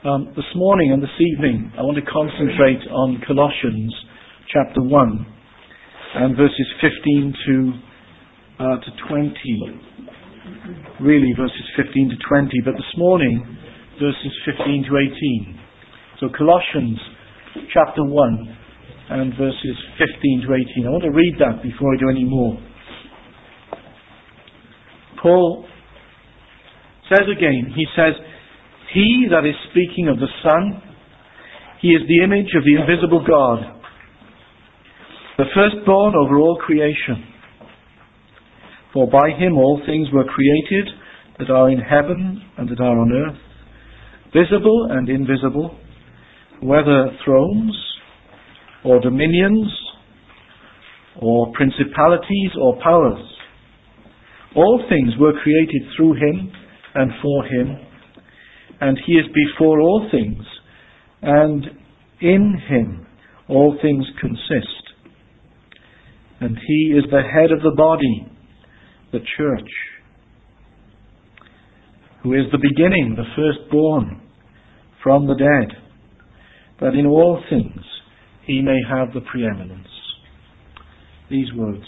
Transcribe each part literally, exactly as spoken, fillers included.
Um, this morning and this evening, I want to concentrate on Colossians chapter one and verses fifteen to uh, to twenty. Really, verses fifteen to twenty, but this morning, verses fifteen to eighteen. So Colossians chapter one and verses fifteen to eighteen. I want to read that before I do any more. Paul says again, he says, "He that is speaking of the Son, he is the image of the invisible God, the firstborn over all creation. For by him all things were created that are in heaven and that are on earth, visible and invisible, whether thrones or dominions or principalities or powers. All things were created through him and for him, and he is before all things, and in him all things consist. And he is the head of the body, the church, who is the beginning, the firstborn from the dead, that in all things he may have the preeminence." These words.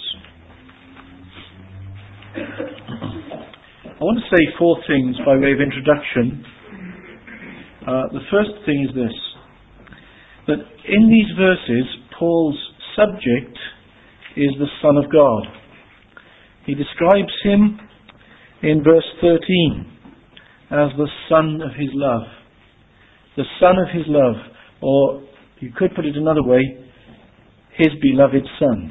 I want to say four things by way of introduction. Uh, the first thing is this, that in these verses, Paul's subject is the Son of God. He describes him in verse thirteen as the Son of his love. The Son of his love, or you could put it another way, his beloved Son.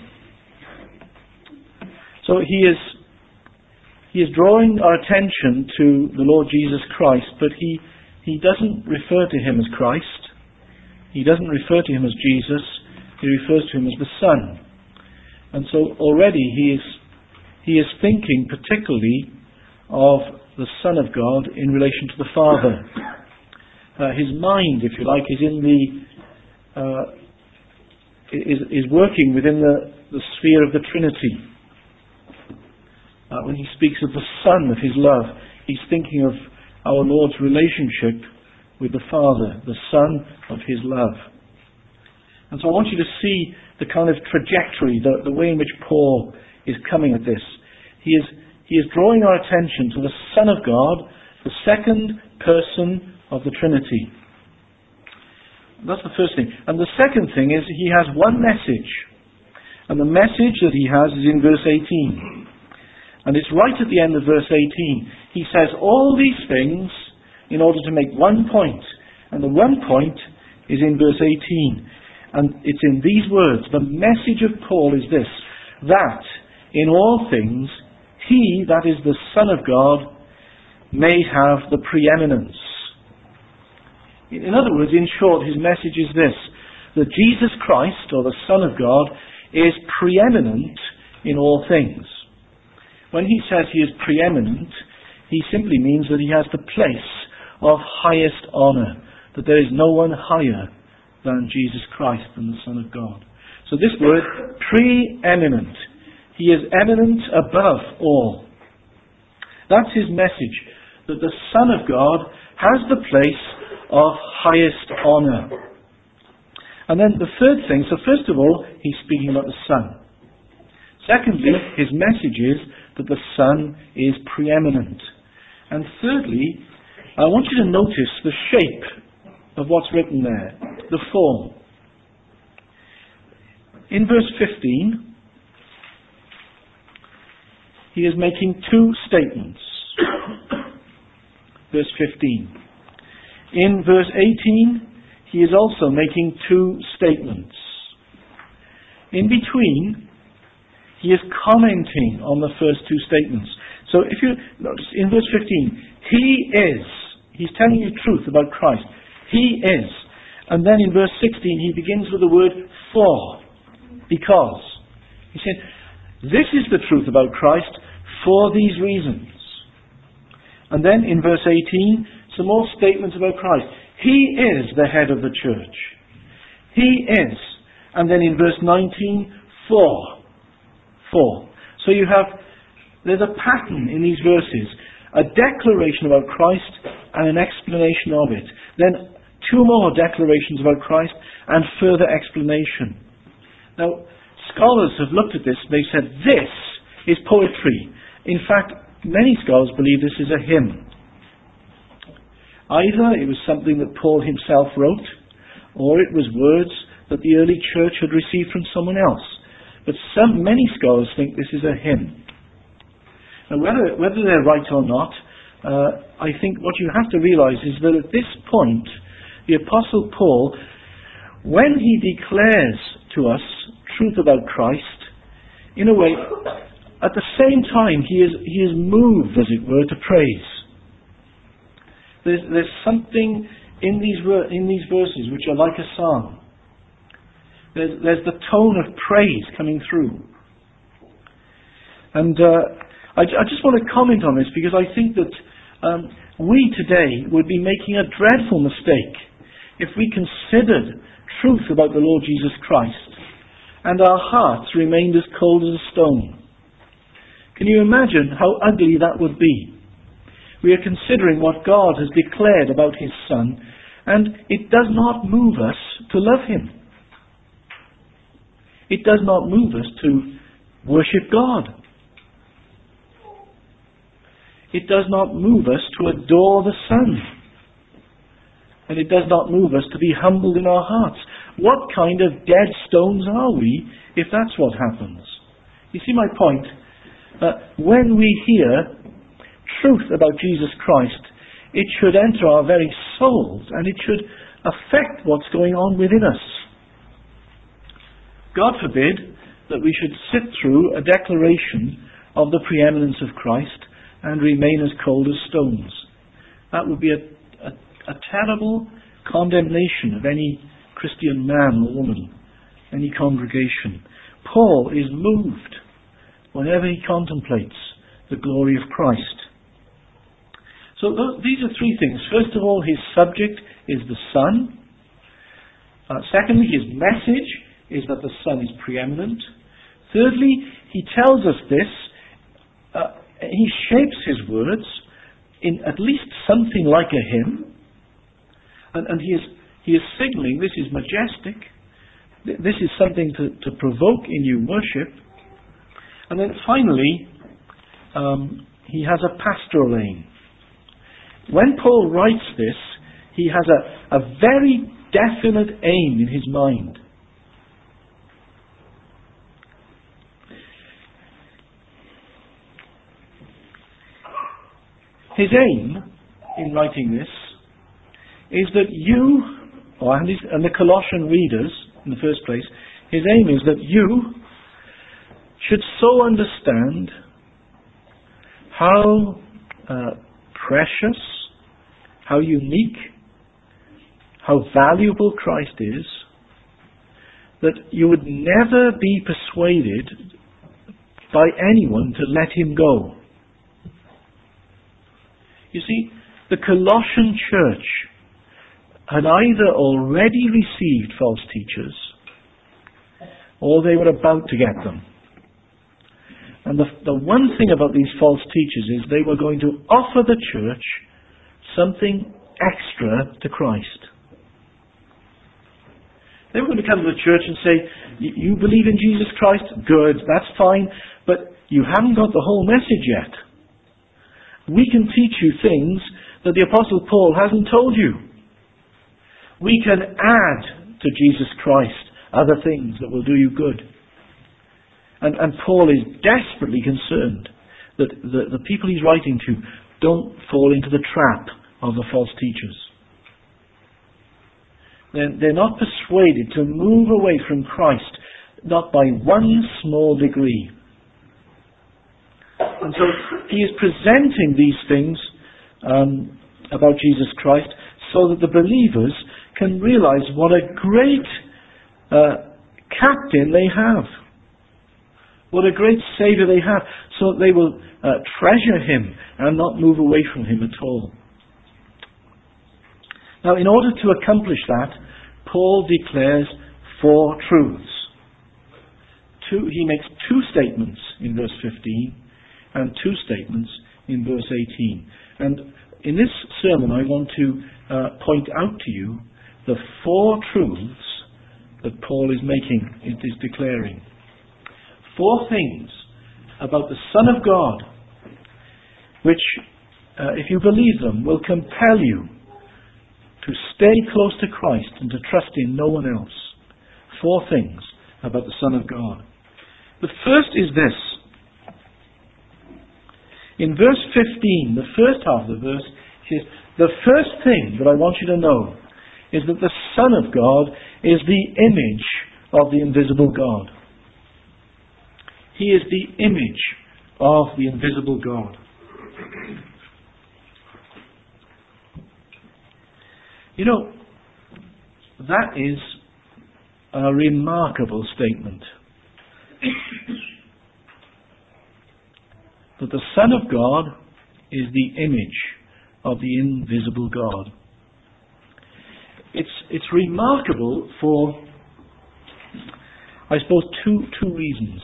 So he is he is drawing our attention to the Lord Jesus Christ, but he he doesn't refer to him as Christ. He doesn't refer to him as Jesus. He refers to him as the Son. And so already he is he is thinking particularly of the Son of God in relation to the Father. Uh, his mind, if you like, is in the uh, is is working within the, the sphere of the Trinity. Uh, when he speaks of the Son of his love, he's thinking of our Lord's relationship with the Father, the Son of his love. And so I want you to see the kind of trajectory, the, the way in which Paul is coming at this. He is, he is drawing our attention to the Son of God, the second person of the Trinity. That's the first thing. And the second thing is he has one message. And the message that he has is in verse eighteen. And it's right at the end of verse eighteen. He says all these things in order to make one point. And the one point is in verse eighteen. And it's in these words. The message of Paul is this, that in all things he, that is the Son of God, may have the preeminence. In other words, in short, his message is this, that Jesus Christ, or the Son of God, is preeminent in all things. When he says he is preeminent, he simply means that he has the place of highest honour, that there is no one higher than Jesus Christ, than the Son of God. So this word, preeminent, he is eminent above all. That's his message, that the Son of God has the place of highest honour. And then the third thing, so first of all, he's speaking about the Son. Secondly, his message is that the Son is preeminent. And thirdly, I want you to notice the shape of what's written there, the form. In verse fifteen, he is making two statements. Verse fifteen. In verse eighteen, he is also making two statements. In between, he is commenting on the first two statements. So if you notice, in verse fifteen, he is. He's telling you truth about Christ. He is. And then in verse sixteen, he begins with the word for. Because. He said, this is the truth about Christ for these reasons. And then in verse eighteen, some more statements about Christ. He is the head of the church. He is. And then in verse nineteen, for. For. So you have, there's a pattern in these verses. a declaration about Christ and an explanation of it. Then two more declarations about Christ and further explanation. Now, scholars have looked at this and they've said, this is poetry. In fact, many scholars believe this is a hymn. Either it was something that Paul himself wrote, or it was words that the early church had received from someone else. But some, many scholars think this is a hymn. Now, whether, whether they're right or not, uh, I think what you have to realize is that at this point, the Apostle Paul, when he declares to us truth about Christ, in a way, at the same time, he is, he is moved, as it were, to praise. There's, there's something in these, in these verses which are like a psalm. There's, there's the tone of praise coming through. And uh, I, I just want to comment on this because I think that um, we today would be making a dreadful mistake if we considered truth about the Lord Jesus Christ and our hearts remained as cold as a stone. Can you imagine how ugly that would be? We are considering what God has declared about His Son, and it does not move us to love Him. It does not move us to worship God. It does not move us to adore the Son. And it does not move us to be humbled in our hearts. What kind of dead stones are we if that's what happens? You see my point? Uh, when we hear truth about Jesus Christ, it should enter our very souls and it should affect what's going on within us. God forbid that we should sit through a declaration of the preeminence of Christ and remain as cold as stones. That would be a, a, a terrible condemnation of any Christian man or woman, any congregation. Paul is moved whenever he contemplates the glory of Christ. So th- these are three things. First of all, his subject is the Son. Uh, secondly, his message is that the Son is preeminent. Thirdly, he tells us this. Uh, he shapes his words in at least something like a hymn. And, and he is he is signaling this is majestic. This is something to, to provoke in you worship. And then finally, um, he has a pastoral aim. When Paul writes this, he has a, a very definite aim in his mind. His aim in writing this is that you, or and the Colossian readers in the first place, his aim is that you should so understand how uh, precious, how unique, how valuable Christ is, that you would never be persuaded by anyone to let him go. You see, the Colossian church had either already received false teachers or they were about to get them. And the, the one thing about these false teachers is they were going to offer the church something extra to Christ. They were going to come to the church and say, you believe in Jesus Christ? Good, that's fine, but you haven't got the whole message yet. We can teach you things that the Apostle Paul hasn't told you. We can add to Jesus Christ other things that will do you good. And, and Paul is desperately concerned that the, the people he's writing to don't fall into the trap of the false teachers. They're, they're not persuaded to move away from Christ, not by one small degree. And so he is presenting these things um, about Jesus Christ so that the believers can realize what a great uh, captain they have. What a great Saviour they have, so that they will uh, treasure him and not move away from him at all. Now, in order to accomplish that, Paul declares four truths. Two, he makes two statements in verse fifteen and two statements in verse eighteen. And in this sermon I want to uh, point out to you the four truths that Paul is making, it is declaring. Four things about the Son of God, which, uh, if you believe them, will compel you to stay close to Christ and to trust in no one else. Four things about the Son of God. The first is this. In verse fifteen, the first half of the verse, it says, the first thing that I want you to know is that the Son of God is the image of the invisible God. He is the image of the invisible God. You know, that is a remarkable statement. That the Son of God is the image of the invisible God. It's it's remarkable for, I suppose, two two reasons.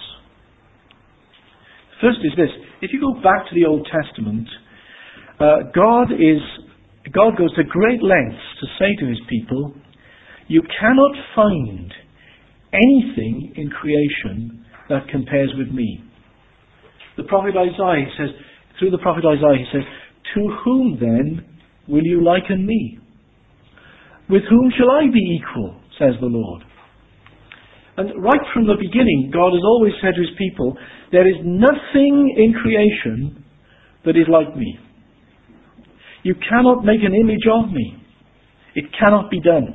First is this: if you go back to the Old Testament, uh, God is God goes to great lengths to say to His people, "You cannot find anything in creation that compares with me." The prophet Isaiah says, through the prophet Isaiah, he says, "To whom then will you liken me? With whom shall I be equal, says the Lord." And right from the beginning, God has always said to His people, there is nothing in creation that is like me. You cannot make an image of me. It cannot be done.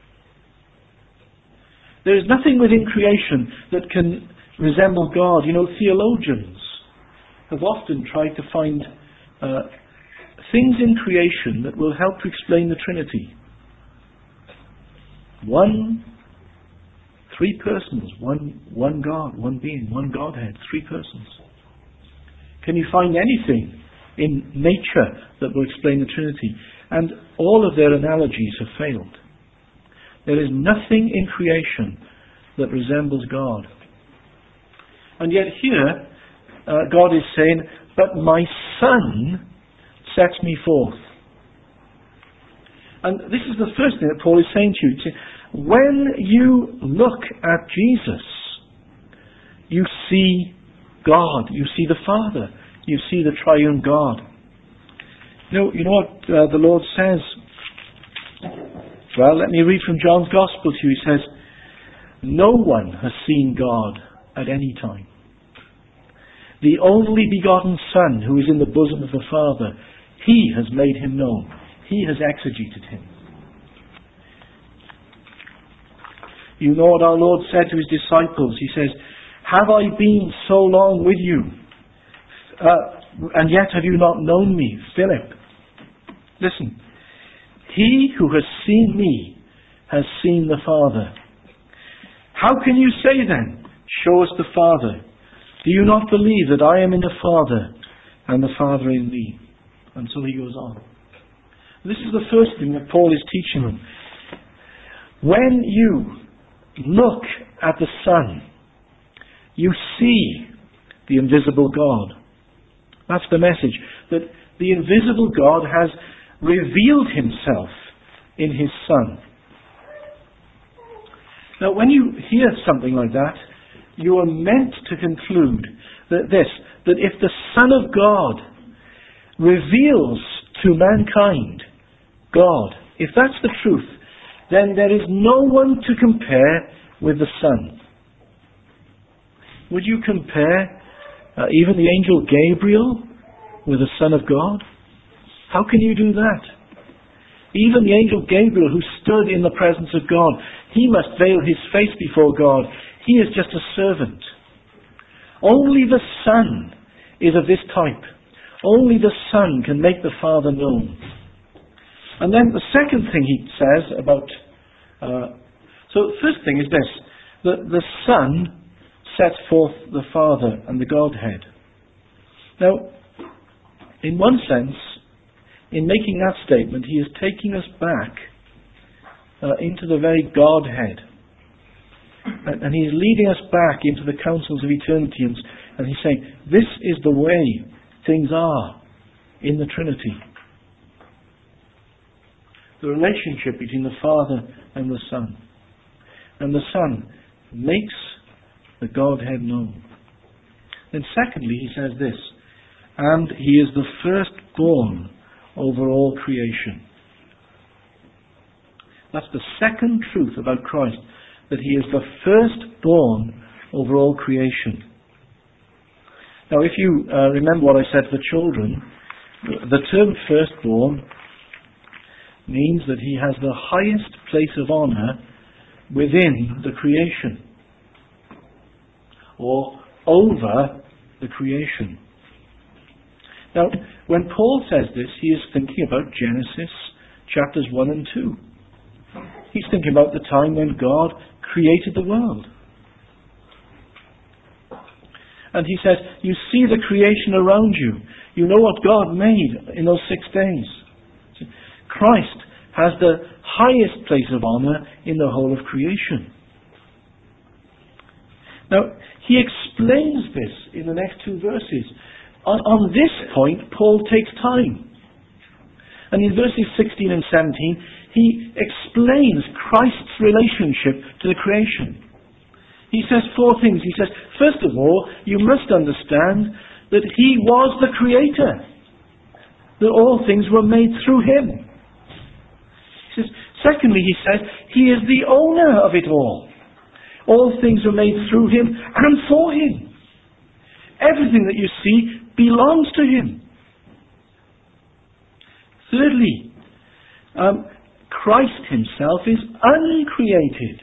There is nothing within creation that can resemble God. You know, theologians have often tried to find uh, things in creation that will help to explain the Trinity. One, three persons, one, one God, one being, one Godhead, three persons. Can you find anything in nature that will explain the Trinity? And all of their analogies have failed. There is nothing in creation that resembles God. And yet here, uh, God is saying, "But my Son sets me forth." And this is the first thing that Paul is saying to you. When you look at Jesus, you see God, you see the Father, you see the triune God. You know, you know what uh, the Lord says? Well, let me read from John's Gospel to you. He says, "No one has seen God at any time. The only begotten Son, who is in the bosom of the Father, He has made Him known. He has exegeted Him." You know what our Lord said to His disciples? He says, "Have I been so long with you, uh, and yet have you not known me, Philip? Listen, he who has seen me has seen the Father. How can you say then, 'Show us the Father'? Do you not believe that I am in the Father, and the Father in me?" And so he goes on. This is the first thing that Paul is teaching them. When you look at the Son, you see the invisible God. That's the message. That the invisible God has revealed Himself in His Son. Now, when you hear something like that, you are meant to conclude that this, that if the Son of God reveals to mankind God, if that's the truth, then there is no one to compare with the Son. Would you compare uh, even the angel Gabriel with the Son of God? How can you do that? Even the angel Gabriel, who stood in the presence of God, he must veil his face before God. He is just a servant. Only the Son is of this type. Only the Son can make the Father known. And then the second thing he says about... Uh, so the first thing is this, that the Son sets forth the Father and the Godhead. Now, in one sense, in making that statement, he is taking us back uh, into the very Godhead. And, and he's leading us back into the counsels of eternity. And, and he's saying, this is the way things are in the Trinity. The relationship between the Father and the Son. And the Son makes the Godhead known. Then secondly, he says this, and he is the firstborn over all creation. That's the second truth about Christ, that he is the firstborn over all creation. Now, if you uh, remember what I said for children, the term firstborn means that he has the highest place of honour within the creation, or over the creation. Now, when Paul says this, he is thinking about Genesis chapters one and two. He's thinking about the time when God created the world. And he says, you see the creation around you. You know what God made in those six days. Christ has the highest place of honour in the whole of creation. Now, he explains this in the next two verses. On, on this point, Paul takes time. And in verses sixteen and seventeen, he explains Christ's relationship to the creation. He says four things. He says, first of all, you must understand that he was the creator. That all things were made through him. He says, secondly, he says, he is the owner of it all. All things were made through him and for him. Everything that you see belongs to him. Thirdly, um, Christ himself is uncreated.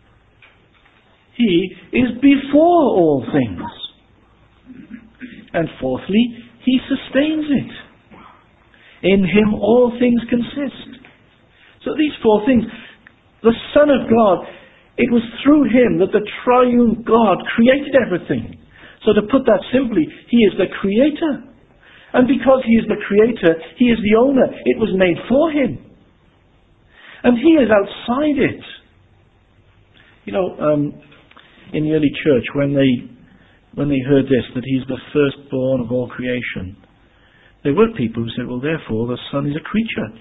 He is before all things. And fourthly, he sustains it. In him all things consist. So these four things, the Son of God, it was through him that the triune God created everything. So to put that simply, he is the creator. And because he is the creator, he is the owner. It was made for him. And he is outside it. You know, um, in the early church, when they when they heard this, that he's the firstborn of all creation, there were people who said, well, therefore, the Son is a creature.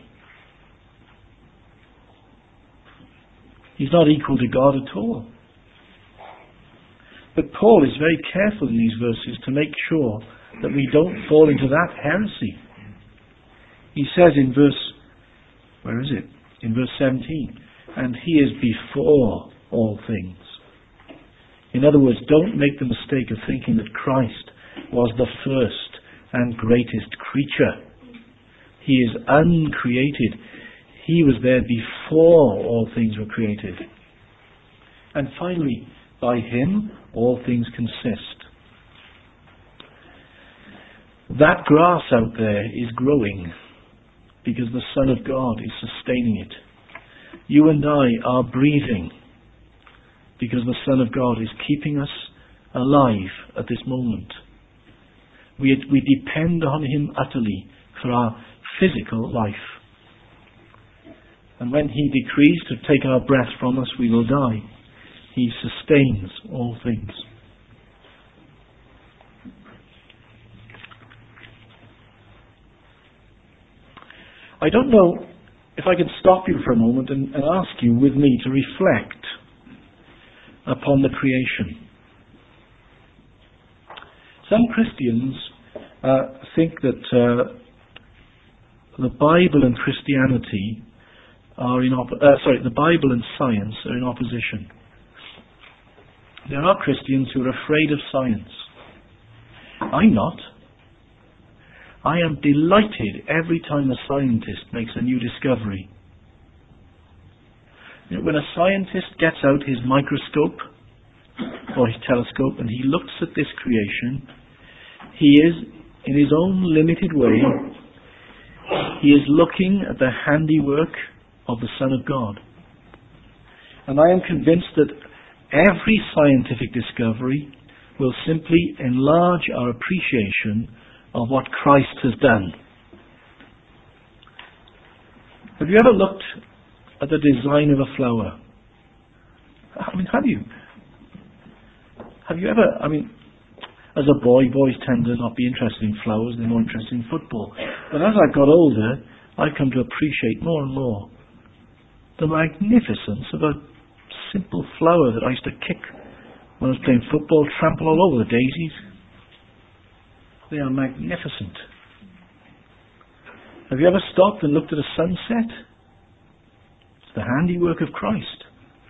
He's not equal to God at all. But Paul is very careful in these verses to make sure that we don't fall into that heresy. He says in verse, where is it? In verse seventeen, and he is before all things. In other words, don't make the mistake of thinking that Christ was the first and greatest creature. He is uncreated. He was there before all things were created. And finally, by him, all things consist. That grass out there is growing because the Son of God is sustaining it. You and I are breathing because the Son of God is keeping us alive at this moment. We, we depend on him utterly for our physical life. And when he decrees to take our breath from us, we will die. He sustains all things. I don't know if I can stop you for a moment and, and ask you with me to reflect upon the creation. Some Christians uh, think that uh, the Bible and Christianity are in op- uh, sorry, the Bible and science are in opposition. There are Christians who are afraid of science. I'm not. I am delighted every time a scientist makes a new discovery. You know, when a scientist gets out his microscope or his telescope and he looks at this creation, he is, in his own limited way, he is looking at the handiwork of the Son of God. And I am convinced that every scientific discovery will simply enlarge our appreciation of what Christ has done. Have you ever looked at the design of a flower? I mean, have you? Have you ever, I mean, as a boy, boys tend to not be interested in flowers, they're more interested in football. But as I got older, I've come to appreciate more and more the magnificence of a simple flower that I used to kick when I was playing football, trample all over the daisies. They are magnificent. Have you ever stopped and looked at a sunset? It's the handiwork of Christ.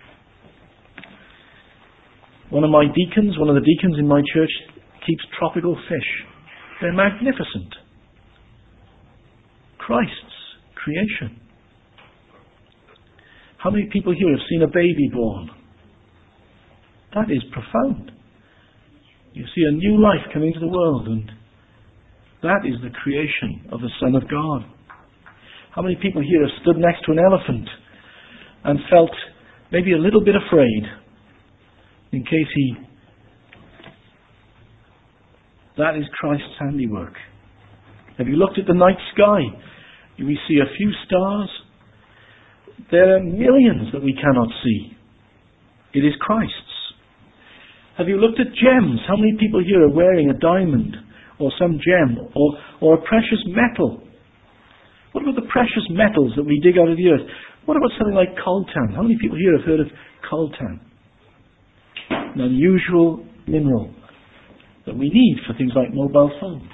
One of my deacons, one of the deacons in my church, keeps tropical fish. They're magnificent. Christ's creation. How many people here have seen a baby born? That is profound. You see a new life coming into the world, and that is the creation of the Son of God. How many people here have stood next to an elephant and felt maybe a little bit afraid in case he... That is Christ's handiwork. Have you looked at the night sky? We see a few stars. There are millions that we cannot see. It is Christ's. Have you looked at gems? How many people here are wearing a diamond or some gem or, or a precious metal? What about the precious metals that we dig out of the earth? What about something like coltan? How many people here have heard of coltan? An unusual mineral that we need for things like mobile phones.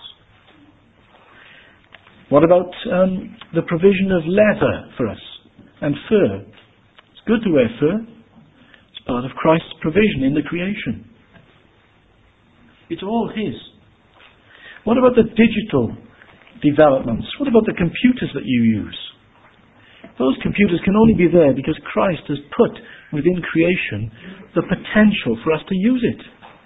What about um, the provision of leather for us and fur? It's good to wear fur. It's part of Christ's provision in the creation. It's all His. What about the digital developments? What about the computers that you use? Those computers can only be there because Christ has put within creation the potential for us to use it.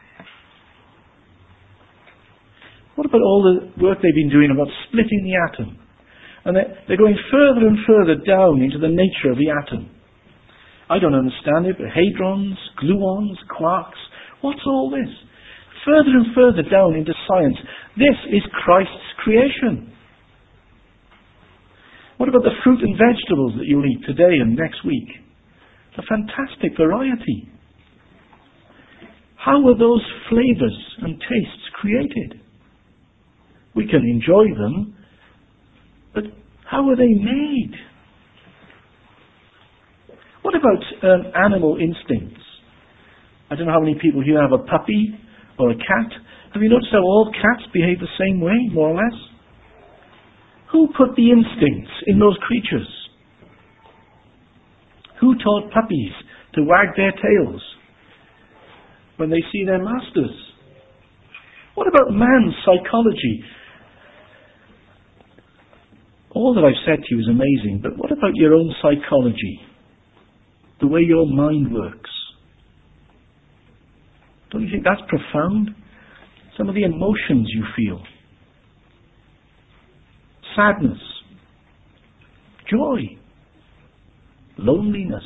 What about all the work they've been doing about splitting the atom? And they're, they're going further and further down into the nature of the atom. I don't understand it, but hadrons, gluons, quarks, what's all this? Further and further down into science. This is Christ's creation. What about the fruit and vegetables that you'll eat today and next week? A fantastic variety. How were those flavors and tastes created? We can enjoy them, but how were they made? What about um, animal instincts? I don't know how many people here have a puppy or a cat. Have you noticed how all cats behave the same way, more or less? Who put the instincts in those creatures? Who taught puppies to wag their tails when they see their masters? What about man's psychology? All that I've said to you is amazing, but what about your own psychology? The way your mind works? Don't you think that's profound? Some of the emotions you feel. Sadness. Joy. Loneliness.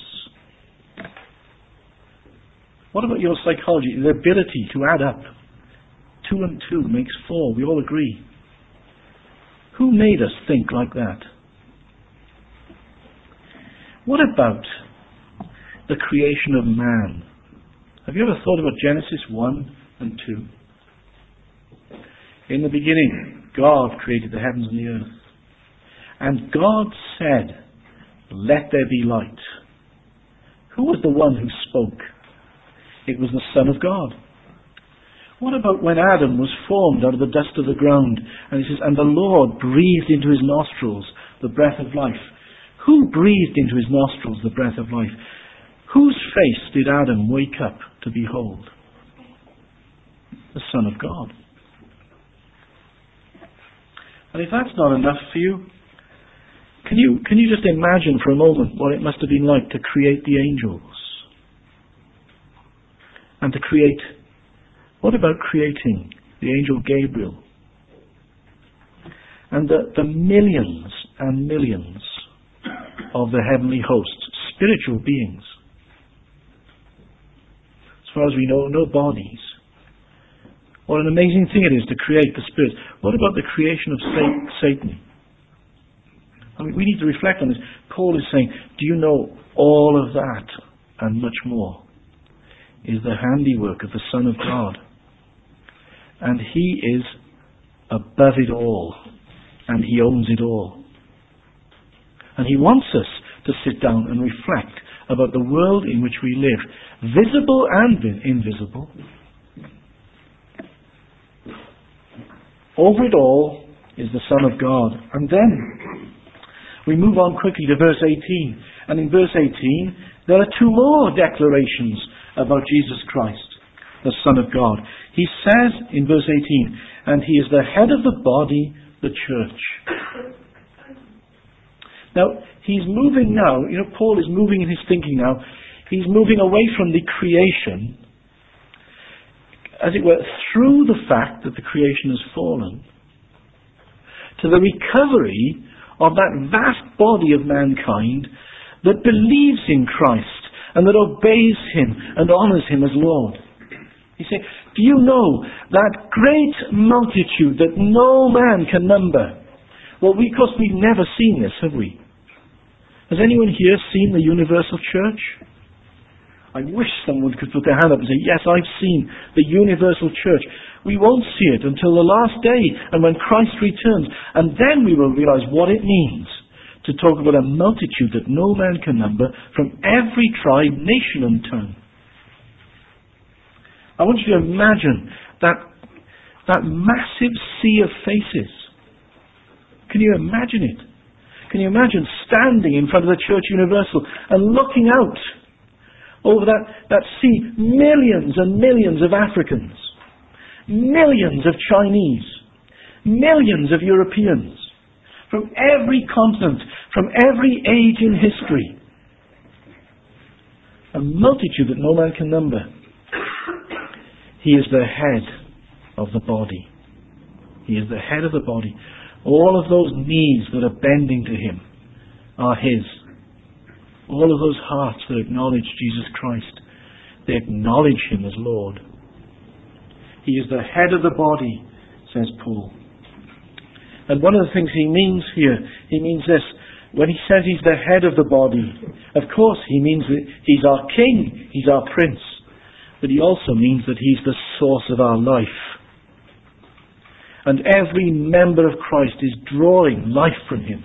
What about your psychology? The ability to add up. Two and two makes four. We all agree. Who made us think like that? What about the creation of man? Have you ever thought about Genesis one and two? In the beginning, God created the heavens and the earth. And God said, "Let there be light." Who was the one who spoke? It was the Son of God. What about when Adam was formed out of the dust of the ground? And it says, "And the Lord breathed into his nostrils the breath of life." Who breathed into his nostrils the breath of life? Whose face did Adam wake up to behold? The Son of God. And if that's not enough for you, can you can you just imagine for a moment what it must have been like to create the angels? And to create, what about creating the angel Gabriel? And the, the millions and millions of the heavenly hosts, spiritual beings. As far as we know, no bodies. What an amazing thing it is to create the spirits. What about the creation of Satan? I mean, we need to reflect on this. Paul is saying, do you know all of that and much more is the handiwork of the Son of God. And He is above it all. and he owns it all. And he wants us to sit down and reflect about the world in which we live, visible and invisible. Over it all is the Son of God. And then we move on quickly to verse eighteen. And in verse eighteen, there are two more declarations about Jesus Christ, the Son of God. He says in verse eighteen, and he is the head of the body, the church. Now, he's moving now, you know, Paul is moving in his thinking now. He's moving away from the creation, as it were, through the fact that the creation has fallen, to the recovery of that vast body of mankind that believes in Christ and that obeys him and honours him as Lord. You say, do you know that great multitude that no man can number? Well, we, of course, we've never seen this, have we? Has anyone here seen the universal church? I wish someone could put their hand up and say, yes, I've seen the universal church. We won't see it until the last day and when Christ returns. And then we will realize what it means to talk about a multitude that no man can number from every tribe, nation and tongue. I want you to imagine that, that massive sea of faces. Can you imagine it? Can you imagine standing in front of the Church Universal and looking out over that, that sea, millions and millions of Africans, millions of Chinese, millions of Europeans, from every continent, from every age in history. A multitude that no man can number. He is the head of the body. He is the head of the body. All of those knees that are bending to him are his. All of those hearts that acknowledge Jesus Christ, they acknowledge him as Lord. He is the head of the body, says Paul. And one of the things he means here, he means this. When he says he's the head of the body, of course he means that he's our king, he's our prince. But he also means that he's the source of our life. And every member of Christ is drawing life from him.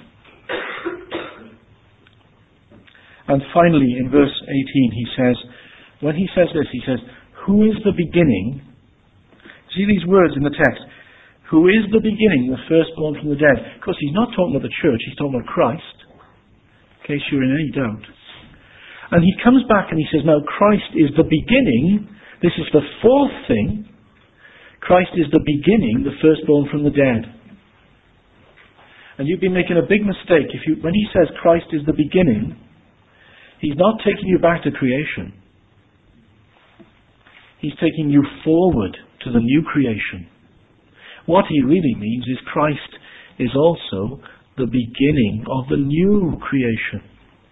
And finally, in verse eighteen, he says, when he says this, he says, who is the beginning? See these words in the text. Who is the beginning, the firstborn from the dead? Of course, he's not talking about the church, he's talking about Christ. In case you're in any doubt. And he comes back and he says, now Christ is the beginning. This is the fourth thing. Christ is the beginning, the firstborn from the dead. And you've been making a big mistake. If you, when he says Christ is the beginning, he's not taking you back to creation. He's taking you forward to the new creation. What he really means is Christ is also the beginning of the new creation.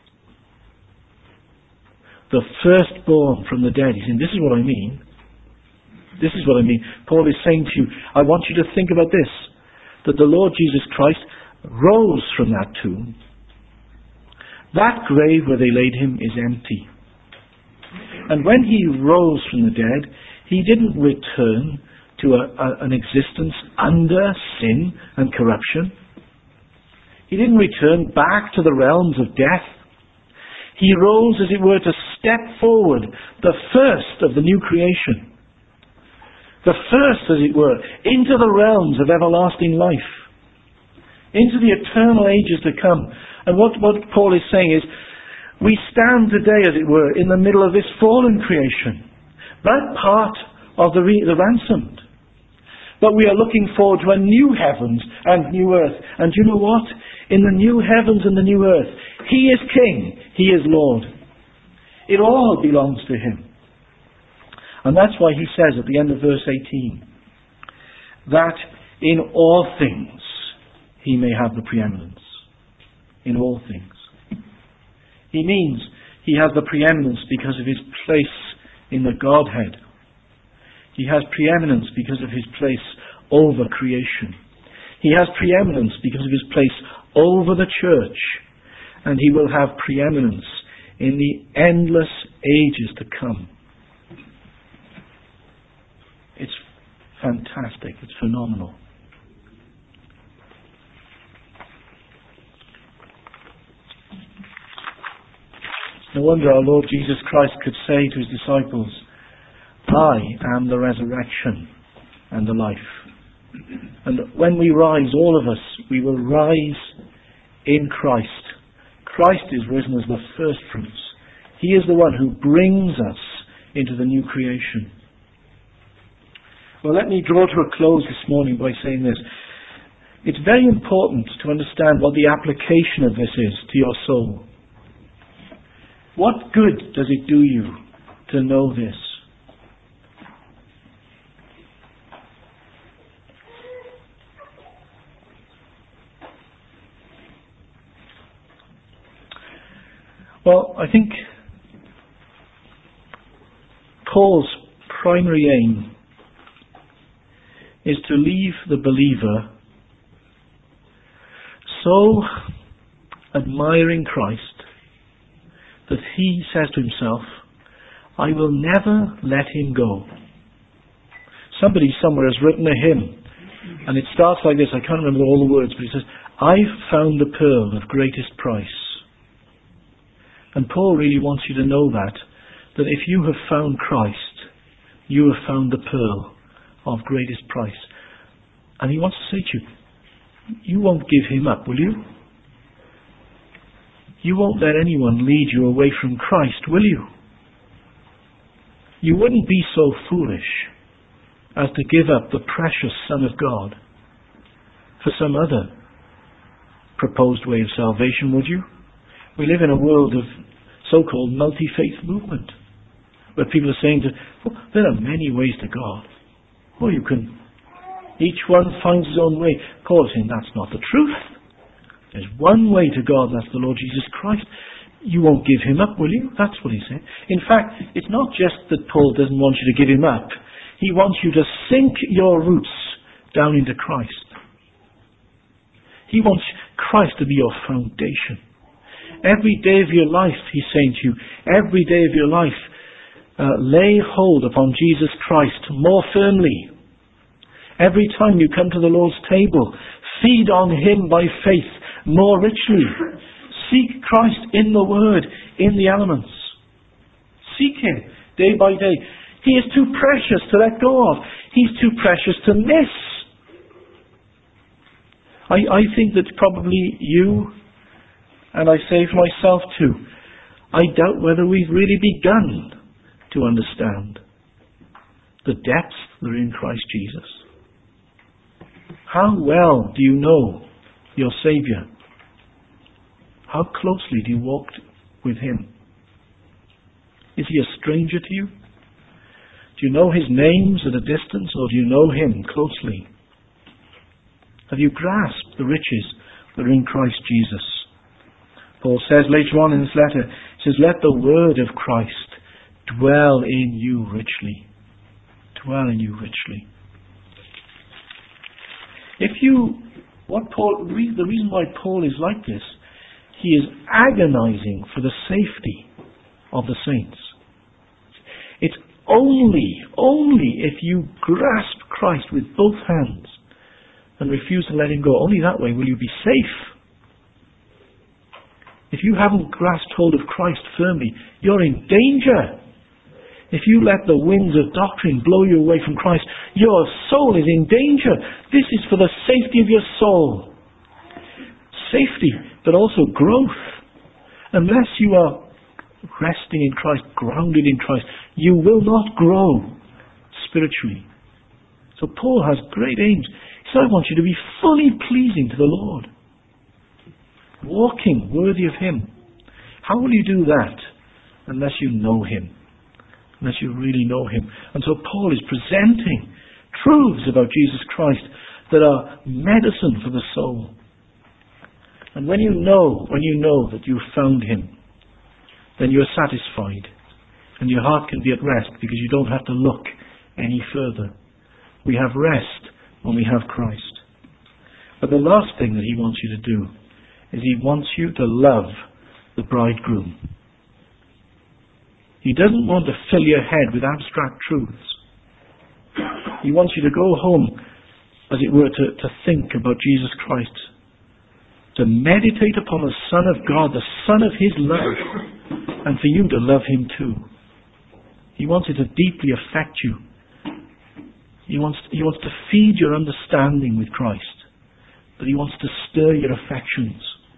The firstborn from the dead. He's saying, this is what I mean. This is what I mean. Paul is saying to you, I want you to think about this, that the Lord Jesus Christ rose from that tomb. That grave where they laid him is empty. And when he rose from the dead, he didn't return to a, a, an existence under sin and corruption. He didn't return back to the realms of death. He rose, as it were, to step forward, the first of the new creation. The first, as it were, into the realms of everlasting life. Into the eternal ages to come. And what, what Paul is saying is, we stand today, as it were, in the middle of this fallen creation. That part of the, re- the ransomed. But we are looking forward to a new heavens and new earth. And do you know what? In the new heavens and the new earth, he is King, he is Lord. It all belongs to him. And that's why he says at the end of verse eighteen, that in all things he may have the preeminence. In all things. He means he has the preeminence because of his place in the Godhead. He has preeminence because of his place over creation. He has preeminence because of his place over the church. And he will have preeminence in the endless ages to come. It's fantastic. It's phenomenal. No wonder our Lord Jesus Christ could say to his disciples, I am the resurrection and the life. And when we rise, all of us, we will rise in Christ. Christ is risen as the first fruits. He is the one who brings us into the new creation. Well, let me draw to a close this morning by saying this. It's very important to understand what the application of this is to your soul. What good does it do you to know this? Well, I think Paul's primary aim is to leave the believer so admiring Christ that he says to himself, I will never let him go. Somebody somewhere has written a hymn, and it starts like this. I can't remember all the words, but it says, I've found the pearl of greatest price. And Paul really wants you to know that, that if you have found Christ, you have found the pearl of greatest price. And he wants to say to you, you won't give him up, will you? You won't let anyone lead you away from Christ, will you? You wouldn't be so foolish as to give up the precious Son of God for some other proposed way of salvation, would you? We live in a world of so-called multi-faith movement, where people are saying, to, well, there are many ways to God. Well, you can, each one finds his own way. Paul is saying that's not the truth. There's one way to God, that's the Lord Jesus Christ. You won't give him up, will you? That's what he's saying. In fact, it's not just that Paul doesn't want you to give him up. He wants you to sink your roots down into Christ. He wants Christ to be your foundation. Every day of your life, he's saying to you, every day of your life, uh, lay hold upon Jesus Christ more firmly. Every time you come to the Lord's table, feed on him by faith more richly. Seek Christ in the Word, in the elements. Seek him day by day. He is too precious to let go of. He's too precious to miss. I, I think that probably you, and I say for myself too, I doubt whether we've really begun to understand the depths that are in Christ Jesus. How well do you know your Saviour? How closely do you walk with him? Is he a stranger to you? Do you know his names at a distance, or do you know him closely? Have you grasped the riches that are in Christ Jesus? Paul says later on in this letter, he says, let the word of Christ dwell in you richly. Dwell in you richly. If you, what Paul, the reason why Paul is like this, he is agonizing for the safety of the saints. It's only, only if you grasp Christ with both hands and refuse to let him go, only that way will you be safe. If you haven't grasped hold of Christ firmly, you're in danger. If you let the winds of doctrine blow you away from Christ, your soul is in danger. This is for the safety of your soul. Safety, but also growth. Unless you are resting in Christ, grounded in Christ, you will not grow spiritually. So Paul has great aims. He said, I want you to be fully pleasing to the Lord. Walking worthy of him. How will you do that unless you know him? Unless you really know him. And so Paul is presenting truths about Jesus Christ that are medicine for the soul. And when you know, when you know that you've found him, then you are satisfied. And your heart can be at rest because you don't have to look any further. We have rest when we have Christ. But the last thing that he wants you to do is he wants you to love the bridegroom. He doesn't want to fill your head with abstract truths. He wants you to go home, as it were, to, to think about Jesus Christ, to meditate upon the Son of God, the Son of his love, and for you to love him too. He wants it to deeply affect you. He wants, he wants to feed your understanding with Christ. But he wants to stir your affections.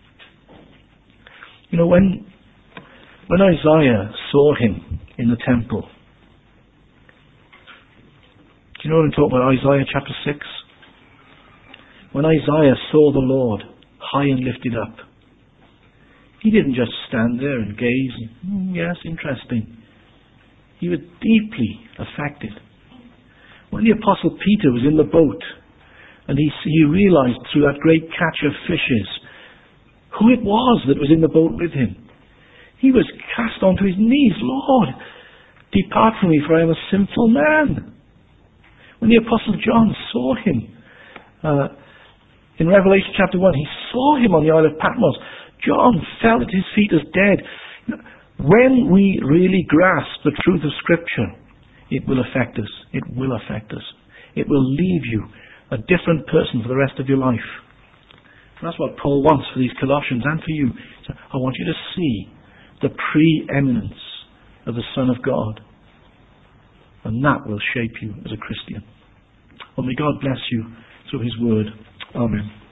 You know, when, when Isaiah saw him in the temple, do you know what I'm talking about? Isaiah chapter six? When Isaiah saw the Lord high and lifted up, he didn't just stand there and gaze. Mm, yes, interesting. He was deeply affected. When the Apostle Peter was in the boat and he, he realized through that great catch of fishes who it was that was in the boat with him, he was cast onto his knees. Lord, depart from me, for I am a sinful man. When the Apostle John saw him uh, in Revelation chapter one, he saw him on the Isle of Patmos. John fell at his feet as dead. When we really grasp the truth of Scripture, it will affect us. It will affect us. It will leave you a different person for the rest of your life. And that's what Paul wants for these Colossians and for you. So I want you to see the preeminence of the Son of God. And that will shape you as a Christian. Well, may God bless you through his word. Amen.